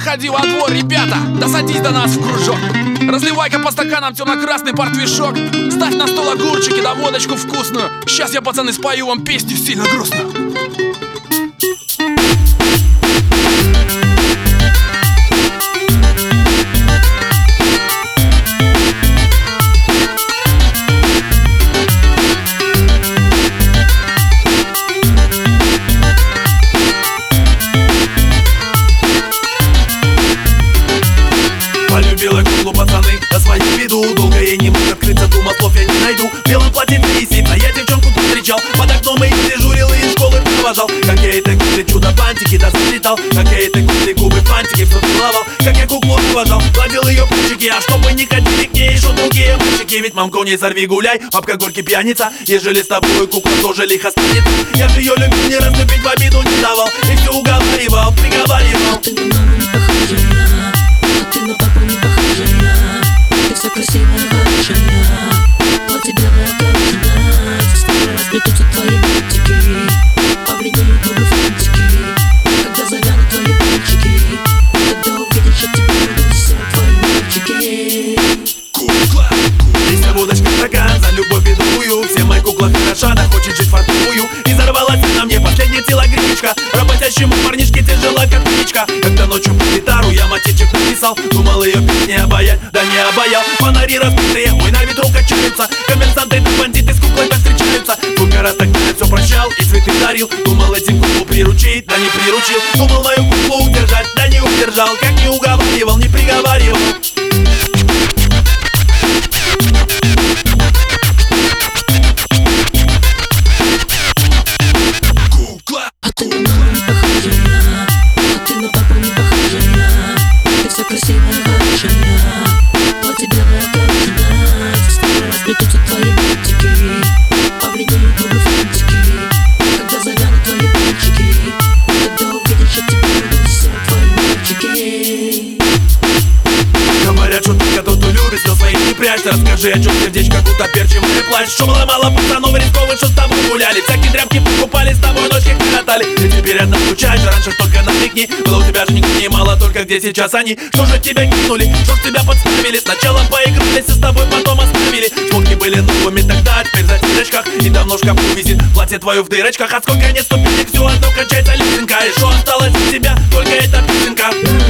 заходи во двор, ребята, да садись до нас в кружок. Разливай-ка по стаканам темно-красный портвишок. Ставь на стол огурчики да водочку вкусную. Сейчас я, пацаны, спою вам песню сильно грустную. Полюбила куклу, пацаны, на свою беду. Долго я не мог открыться, думал, слов я не найду. В белом платье висит, а я девчонку встречал. Под окном их дежурил и из школы провожал. Как я этой кукле чудо-бантики да заплетал. Как я этой кукле губы фантики все целовал. Как я куклу уважал, гладил ее плечики. А чтобы не ходили к ней еще другие мальчики. Ведь мамку не сорви гуляй, папка горький пьяница. Ежели с тобой кукла тоже лихо станет. Я же ее любил, не разлюбить в обиду не давал. И все уговаривал, приговаривал. Ты на маму не похожая, а ты на папу не похожая. Ты вся красивая, хорошая. Платье белое, кожаное. Со стороны расплетутся твои бантики. Побледнеют губы фантики. Когда завянут твои пальчики, тогда увидишь, что тебе идут все твои мальчики. Кукла, песня, водочка, стакан, за любовь и другую. Все мои кукла хороша, да хочет жить фартовую. И взорвалась на мне последняя телогречка. Работящему парнишке тяжела как птичка. Когда ночью под гитару я мотивчик написал, думал ее петь не обаять, да не обаял. Фонари разбитые, ой, на ветру качаются. Коммерсанты да бандиты с куклой повстречаются. Сколько раз тогда я все прощал и цветы дарил. Думал этим куклу приручить, да не приручил. Думал мою куклу удержать, да не удержал. Как не уговаривал, не приговаривал. А ты на маму не похожая, а ты на папу не похожая. Ты вся красивая, хорошая. Платье белое, кожаное. Со стороны расплетутся твои бантики. Побледнеют губы фантики. Когда завянут твои пальчики, тогда увидишь, что тебе идут все твои мальчики. Говорят, что только тот, кто любит, но своих не прячь. Расскажи, о чем сердечко, будто перчивый плащ. Что было мало пацанов рисковых, что с тобой гуляли. Всякие тряпки покупали, с тобой ночки коротали. И теперь одна скучаешь, раньше только намекни. Было у тебя же никаких мало, только где сейчас они. Что же тебя кинули, что ж тебя подставили. Сначала поигрались и с тобой потом оставили. Шмотки были новыми тогда, теперь в затирочках. И давно в шкафу висит платье твое в дырочках. А сколько нет ступенек, все одно качается лесенка. И что осталось от тебя, только эта песенка.